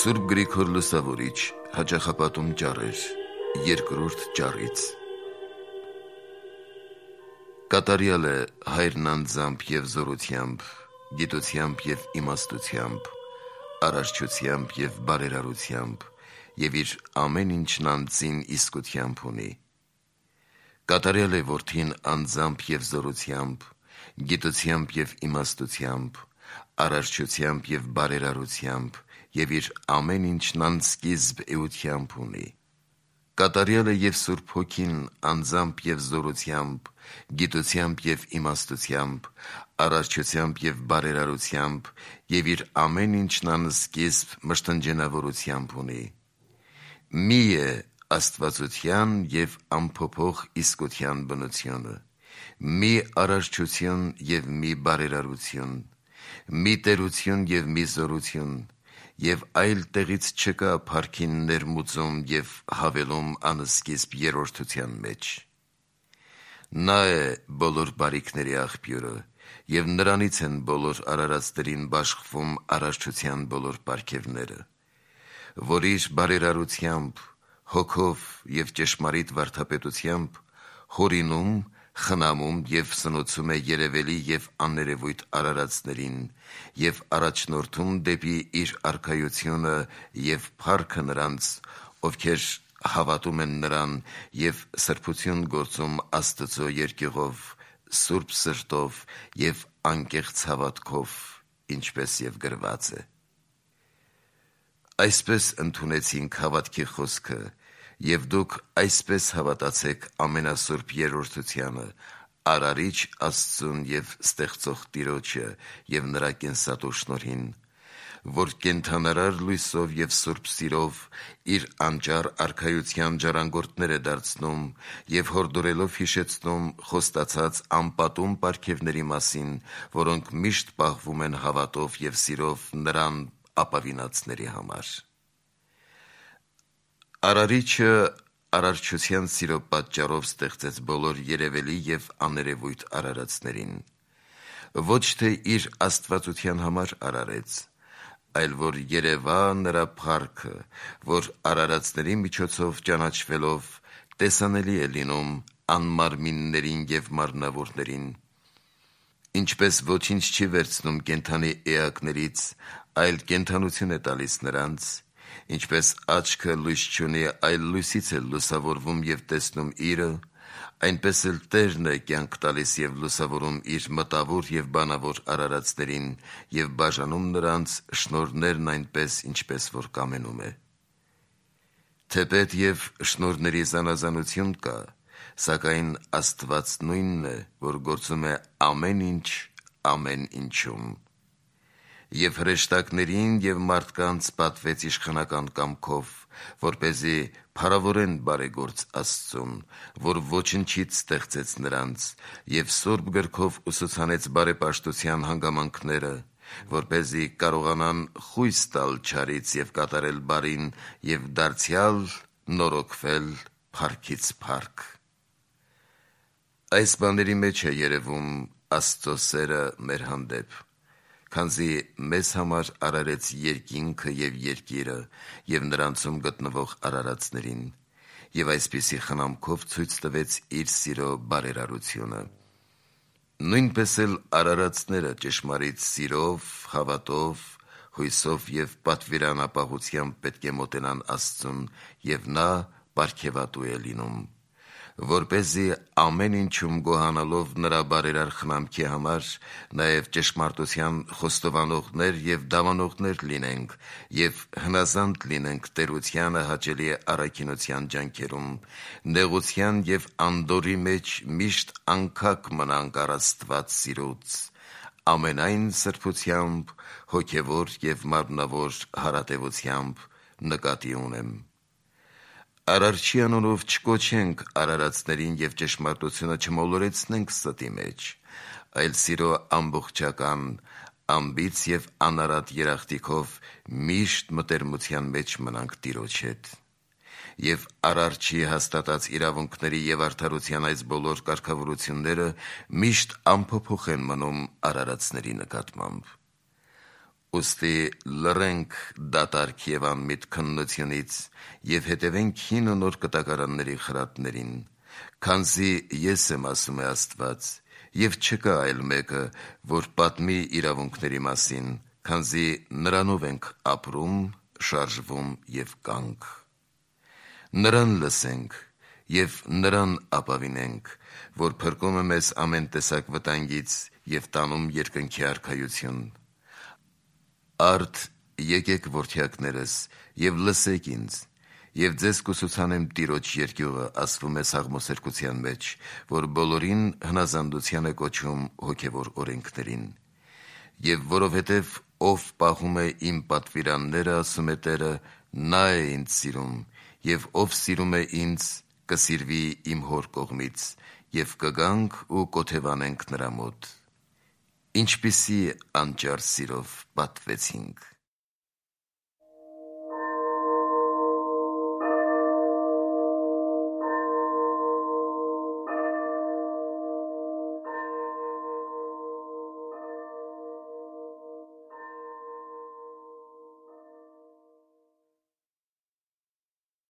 Սուրբ Գրիգոր Լուսավորիչ, հաճախապատում ճառեր, երկրորդ ճառից։ Կատարյալ է հայրն անձամբ և զորությամբ, գիտությամբ և իմաստությամբ, արարչությամբ և բարերարությամբ, և իր ամեն ինչն անձին իսկությամբ ունի։ Կատարյալ է որդին անձամբ և զորությամբ, գիտությամբ և իմաստությամբ, արարչությամբ և բարերարությամբ, և իր ամեն ինչն անսկիզբ էությամբ ունի։ Կատարյալ է և Սուրբ Հոգին անձամբ և զորությամբ, գիտությամբ և իմաստությամբ, արարչությամբ և բարերարությամբ, և իր ամեն ինչն անսկիզբ մշտնջենավորությամբ ունի։ Մի է աստվածության և անփոփոխ իսկության բնությունը, մի արարչություն և մի բարերարություն, մի տերություն և մի զորություն, և այլ տեղից չկա փառքին ներմուծում և հավելում անսկիզբ երրորդության մեջ։ Նա է բոլոր բարիքների աղբյուրը, և նրանից են բոլոր արարածներին բաշխվում արարչության բոլոր պարգևները, որ իր բարերարությամբ, հոգով և ճշմարիտ վարդապետությամբ հորինում, խնամում և սնուցում է երևելի և աներևույթ արարածներին և առաջնորդում դեպի իր արքայությունը և փառքը նրանց, ովքեր հավատում են նրան և սրբություն գործում Աստծո երկյուղով, սուրբ սրտով և անկեղծ հավատքով, ինչպես և գրված է. Այսպես ընդունեցինք հավատքի խոսքը, և դուք այսպես հավատացեք ամենասուրբ երրորդությանը, Արարիչ Աստծուն և ստեղծող Տիրոջը և նրա կենսատու շնորհին, որ կենդանարար լույսով և սուրբ սիրով իր անճառ արքայության ժառանգորդներ է դարձնում և հորդորելով հիշեցնում խոստացած անպատում պարգևների մասին, որոնք միշտ պահվում են հավատով և սիրով նրան ապավինածների համար։ Արարիչը արարչության սիրո պատճառով ստեղծեց բոլոր երևելի և աներևույթ արարածներին, ոչ թե իր աստվածության համար արարեց, այլ որ երևա նրա փառքը, որ արարածների միջոցով ճանաչվելով տեսանելի է լինում անմարմիններին և մարմնավորներին, ինչպես ոչինչ չի վերցնում կենդանի էակներից, այլ կենդանություն է տալիս նրանց, ինչպես աչքը լույս չունի, այլ լույսից է լուսավորվում և տեսնում իրը, այնպես էլ Տերն է կյանք տալիս և լուսավորում իր մտավոր և բանավոր արարածներին և բաժանում նրանց շնորհներն այնպես, ինչպես որ կամենում է։ Թեպետ և շնորհների զանազանություն կա, սակայն Աստված նույնն է, որ գործում է ամեն ինչ ամեն ինչում։ Եվ հրեշտակներին և մարդկանց պատվեց իշխանական կամքով, որպեսզի փառավորեն բարեգործ Աստծուն, որ ոչնչից ստեղծեց նրանց և Սուրբ գրքով ուսուցանեց բարեպաշտության հանգամանքները, որպեսզի կարողանան խույս տալ չարից և կատարել բարին և դարձյալ նորոգվել փառքից փառք։ Այս բաների մեջ է երևում Աստծո սերը մեր հանդեպ, քանզի մեզ համար արարեց երկինքը և երկիրը և նրանցում գտնվող արարածներին, և այսպիսի խնամքով ցույց տվեց իր սիրո բարերարությունը։ Նույնպես էլ արարածները ճշմարիտ սիրով, հավատով, հույսով և պատվիրանապահությամբ պետք է մոտենան Աստծուն, և նա պարգևատու է լինում, որպեսզի ամեն ինչում գոհանալով նրա բարերար խնամքի համար, նաև ճշմարտության խոստովանողներ և դավանողներ լինենք և հնազանդ լինենք տերությանը հաճելի առաքինության ջանքերում, նեղության և անդորրի մեջ միշտ անքակ մնանք առ Աստված սիրուց, ամենայն սրբությամբ, հոգևոր և մարմնավոր հարատևությամբ նկատի ունեմ։ Արարչի անունով չկոչենք արարածներին և ճշմարտությունը չմոլորեցնենք ստի մեջ, այլ սիրո ամբողջական, անբիծ և անարատ երախտիկով միշտ մտերմության մեջ մնանք Տիրոջ հետ։ Եվ Արարչի հաստատած իրավունքների և արդարության այս բոլոր կարգավորությունները միշտ անփոփոխ են մնում արարածների նկատմամբ։ Ուստի լռենք դատարկ եւ անմիտ քննությունից եւ հետևենք հին ու նոր կտակարանների խրատներին, քանզի ես եմ ասում է Աստված, եւ չկա այլ մեկը, որ պատմի իրավունքների մասին, քանզի նրանով ենք ապրում, շարժվում եւ կանք։ Նրան լսենք եւ նրան ապավինենք, որ փրկում է մեզ ամեն տեսակ վտանգից եւ տանում երկնքի արքայություն։ Արդ եկեք որդյակներս եւ լսեք ինձ, եւ ձեզ կուսուցանեմ Տիրոջ երկյուղը, ասվում է Սաղմոսերկության մեջ, որ բոլորին հնազանդության է կոչում հոգևոր օրենքներին։ Եվ որովհետև ով պահում է իմ պատվիրանները, ասում է Տերը, նա է ինձ սիրում, եւ ով սիրում է ինձ, կսիրվի իմ հոր կողմից, եւ կգանք ու կոթևանենք նրա մոտ։ Ինչպիսի անճար սիրով պատվեցինք։